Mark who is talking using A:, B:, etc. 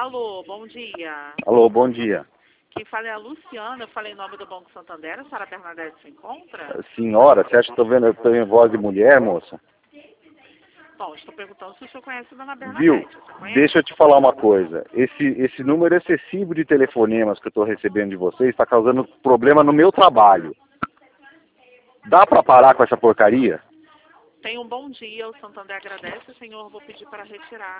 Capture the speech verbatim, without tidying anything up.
A: Alô, bom dia.
B: Alô, bom dia.
A: Quem fala é a Luciana, eu falei em nome do Banco Santander. A senhora Bernadette se encontra?
B: Senhora, você acha que estou vendo, eu tô em voz de mulher, moça?
A: Bom, estou perguntando se o senhor conhece a dona
B: Viu?
A: Bernadette. Você conhece?
B: Deixa eu te falar uma coisa. Esse, esse número excessivo de telefonemas que eu estou recebendo de vocês está causando problema no meu trabalho. Dá para parar com essa porcaria?
A: Tenha um bom dia, o Santander agradece, senhor. Vou pedir para retirar.